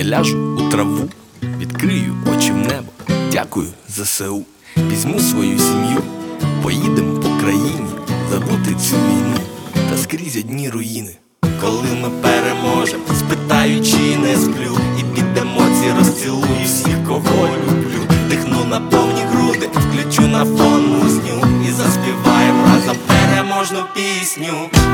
ляжу у траву, відкрию очі в небо, дякую ЗСУ. Візьму свою сім'ю, поїдемо по країні, забути цю війну, та скрізь одні руїни. Коли ми переможем, спитаю, чи не сплю, і під емоції розцілую всіх, кого люблю. Дихну на повні груди, включу на фон музню і заспіваєм разом переможну пісню.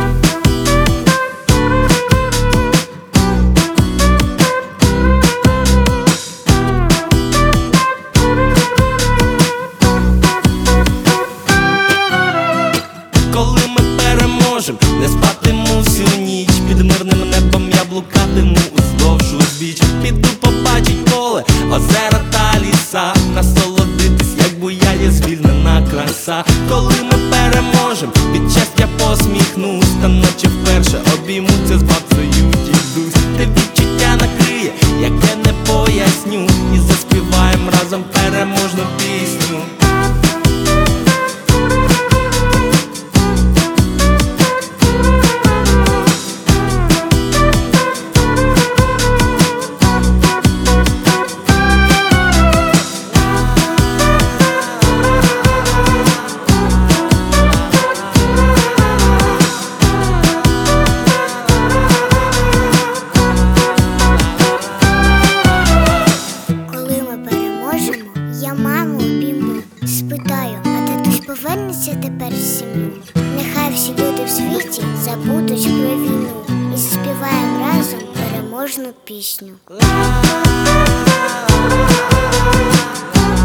Коли ми переможем, не спатиму всю ніч, під мирним небом я блукатиму уздовж узбіч. Піду побачить поле, озера та ліса, насолодитись, як буяє звільнена краса. Коли ми переможем, від щастя посміхнусь, та наче вперше обіймуться з бабцею дідусь. Те відчуття накриє, яке не поясню, і заспіваєм разом переможну пісню. Я маму обійму, спитаю, а татусь повернеться тепер в сім'ю? Нехай всі люди в світі забудуть про війну і заспіваємо разом переможну пісню.